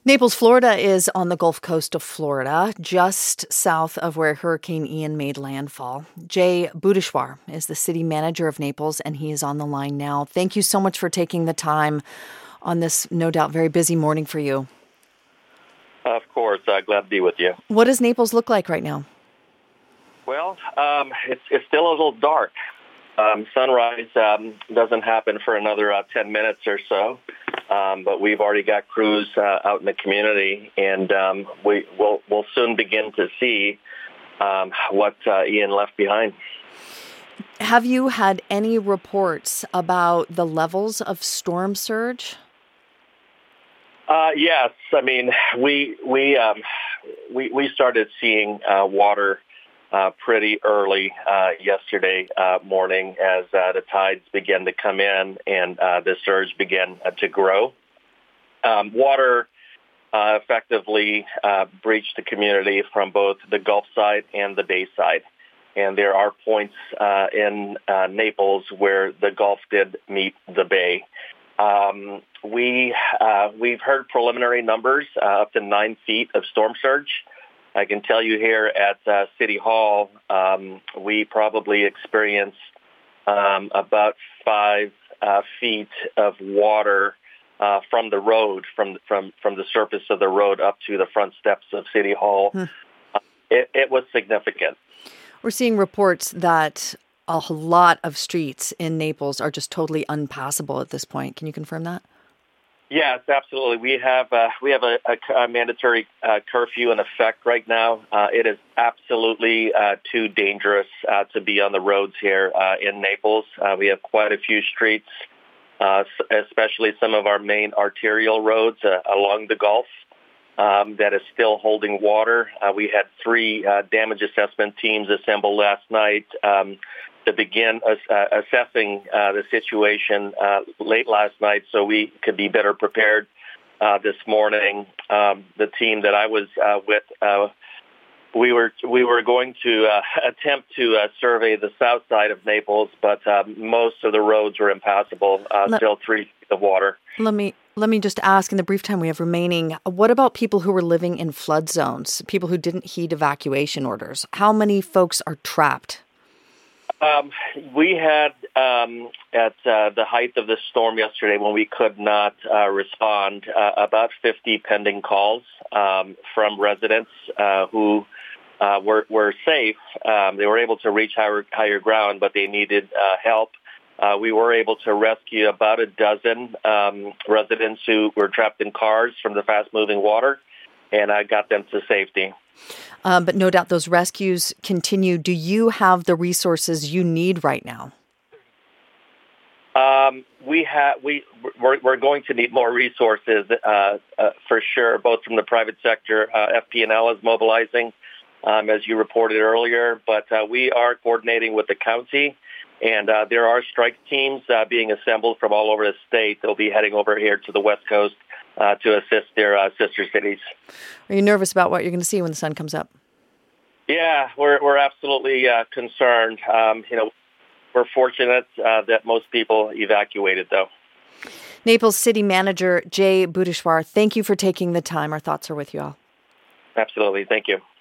Naples, Florida is on the Gulf Coast of Florida, just south of where Hurricane Ian made landfall. Jay Bhuteshwar is the city manager of Naples, and he is on the line now. Thank you so much for taking the time on this, no doubt, very busy morning for you. Of course. Glad to be with you. What does Naples look like right now? Well, it's still a little dark. Sunrise doesn't happen for another 10 minutes or so, but we've already got crews out in the community, and we'll soon begin to see what Ian left behind. Have you had any reports about the levels of storm surge? Yes, I mean we started seeing water pretty early yesterday morning as the tides began to come in and the surge began to grow. Water effectively breached the community from both the Gulf side and the Bay side. And there are points in Naples where the Gulf did meet the Bay. We've heard preliminary numbers up to 9 feet of storm surge. I can tell you here at City Hall, we probably experienced about 5 feet of water from the road, from the surface of the road up to the front steps of City Hall. It was significant. We're seeing reports that a lot of streets in Naples are just totally unpassable at this point. Can you confirm that? Yes, absolutely. We have a mandatory curfew in effect right now. It is absolutely too dangerous to be on the roads here in Naples. We have quite a few streets, especially some of our main arterial roads along the Gulf that is still holding water. We had 3 damage assessment teams assembled last night to begin assessing the situation late last night so we could be better prepared this morning. The team that I was with, we were going to attempt to survey the south side of Naples, but most of the roads were impassable, still 3 feet of water. Let me just ask, in the brief time we have remaining, what about people who were living in flood zones, people who didn't heed evacuation orders? How many folks are trapped? We had, at the height of the storm yesterday, when we could not respond, about 50 pending calls from residents who were safe. They were able to reach higher ground, but they needed help. We were able to rescue about a dozen residents who were trapped in cars from the fast-moving water, and I got them to safety. But no doubt those rescues continue. Do you have the resources you need right now? We're going to need more resources for sure, both from the private sector. FP&L is mobilizing, as you reported earlier, but we are coordinating with the county, and there are strike teams being assembled from all over the state. They'll be heading over here to the West Coast to assist their sister cities. Are you nervous about what you're going to see when the sun comes up? Yeah, we're absolutely concerned. We're fortunate that most people evacuated, though. Naples City Manager Jay Bhuteshwar, thank you for taking the time. Our thoughts are with you all. Absolutely. Thank you.